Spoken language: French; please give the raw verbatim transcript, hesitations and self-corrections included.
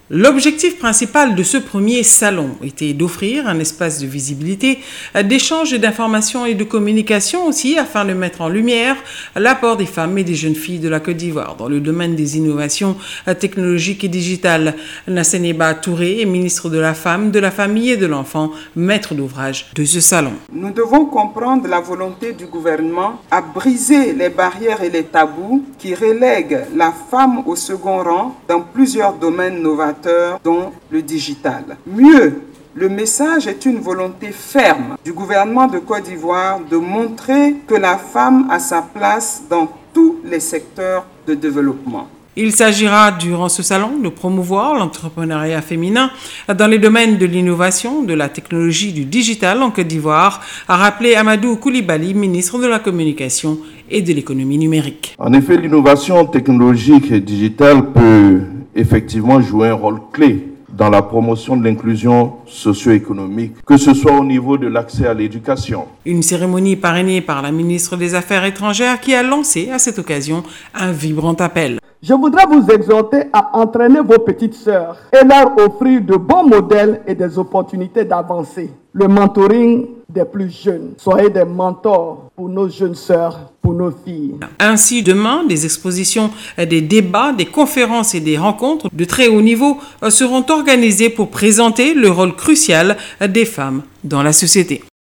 L'objectif principal de ce premier salon était d'offrir un espace de visibilité, d'échange d'informations et de communication aussi afin de mettre en lumière l'apport des femmes et des jeunes filles de la Côte d'Ivoire dans le domaine des innovations technologiques et digitales. Nasseneba Touré est ministre de la Femme, de la Famille et de l'Enfant, maître d'ouvrage de ce salon. Nous devons comprendre la volonté du gouvernement à briser les barrières et les tabous qui relèguent la femme au second rang dans plusieurs domaines novateurs dont le digital. Mieux, le message est une volonté ferme du gouvernement de Côte d'Ivoire de montrer que la femme a sa place dans tous les secteurs de développement. Il s'agira durant ce salon de promouvoir l'entrepreneuriat féminin dans les domaines de l'innovation, de la technologie, du digital en Côte d'Ivoire, a rappelé Amadou Koulibaly, ministre de la Communication et de l'économie numérique. En effet, l'innovation technologique et digitale peut effectivement jouer un rôle clé dans la promotion de l'inclusion socio-économique, que ce soit au niveau de l'accès à l'éducation. Une cérémonie parrainée par la ministre des Affaires étrangères qui a lancé à cette occasion un vibrant appel. Je voudrais vous exhorter à entraîner vos petites sœurs et leur offrir de bons modèles et des opportunités d'avancer. Le mentoring des plus jeunes. Soyez des mentors pour nos jeunes sœurs, pour nos filles. Ainsi, demain, des expositions, des débats, des conférences et des rencontres de très haut niveau seront organisées pour présenter le rôle crucial des femmes dans la société.